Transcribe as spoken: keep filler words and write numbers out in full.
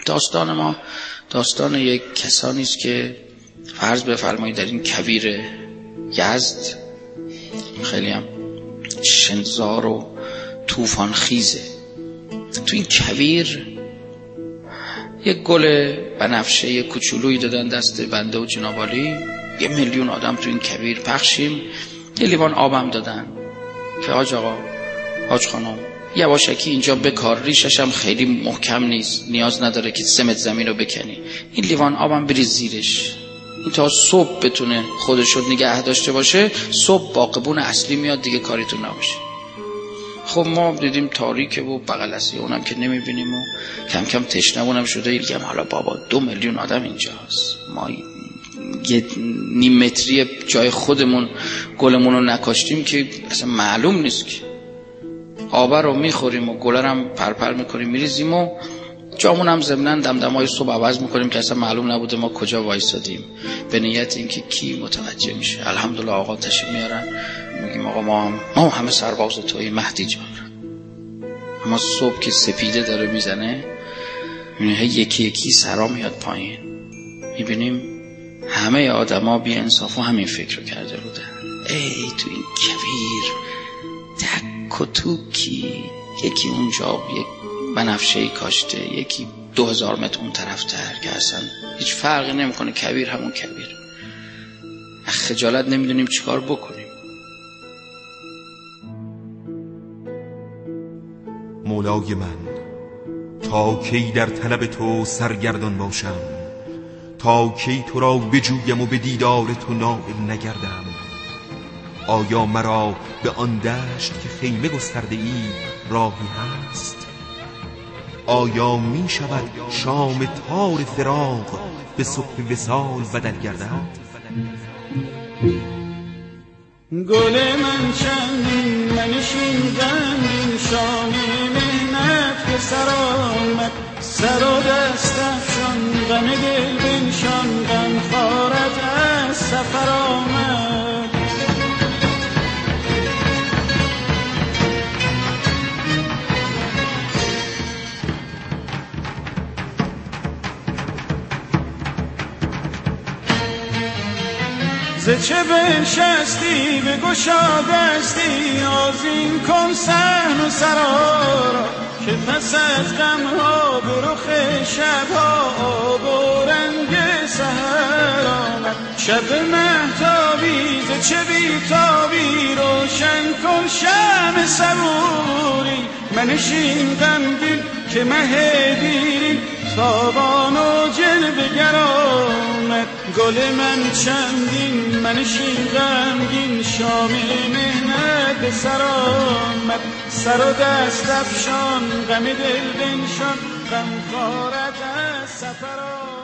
داستان ما داستان یک کسانی است که فرض بفرمایید در این کویر یزد خیلی هم شنزار و طوفان خیزه، تو این کویر یک گل بنفشه کوچولویی دادن دست بنده و جناب عالی، یه میلیون آدم تو این کویر پخشیم، یه لیوان آبم دادن که حاج آقا حاج خانم یواشکی اینجا بکار، ریشش هم خیلی محکم نیست، نیاز نداره که سه متر زمین رو بکنی، این لیوان آبم بریز زیرش، این تا صبح بتونه خودشو نگه داشته باشه، صبح باقبون اصلی میاد دیگه کاریتون نباشه. خب ما دیدیم تاریکه و بغلسی اونم که نمیبینیم و کم کم تشنمونم شده، میگم حالا بابا دو میلیون آدم اینجاست، ما یه نیم متری جای خودمون گلمون رو نکاشتیم که اصلا معلوم نیست که آبه رو میخوریم و گله هم پرپر میکنیم میریزیم و جامون هم ضمناً دمدمای صبح عوض میکنیم که اصلا معلوم نبوده ما کجا وایسادیم، به نیت اینکه کی متوجه میشه. الحمدلله آقا تشریف میارن، میگیم آقا ما هم ما همه سرباز توی مهدی جان. اما صبح که سپیده داره میزنه میبینیم یکی یکی سرا میاد پایین، میبینیم همه آدما بی انصافا همین فکر رو کرده بودن، ای تو این کویر تک و توکی، یکی اونجا یک بنفشه‌ای کاشته، یکی دو هزار متر اون طرف تر که اصلا هیچ فرقی نمیکنه، کویر همون کویر، خجالت نمیدونیم چیکار بکنیم. مولای من تا کی در طلب تو سرگردان باشم، تا کی تو را بجویم و به دیدار تو نائل نگردم. آیا مرا به آن دشت که خیمه گسترده ای راهی هست؟ آیا می شود شام تار فراق به صبح وصال بدل گردد؟ گل من چندین منشین غمگین، شامی مهنت که سر آمد، سر و دست افشان غم دل بنشان، غم خارت از سفر آمد. ز چه بنشستی بگشا دستی، آذین کن صحن و سرا را، که پس از غمها به رخ شبها آب و رنگ سحر آمد. شب مهتابی ز چه بیتابی، روشن کن شمع صبوری، منشین غمگین که مه دیرین تابان و جلوه گر آمد. گل من چندین منشین غمگین، شام مهنت به سر آمد، سر و دست افشان غم دل بنشان، غم خارت از سفر آمد.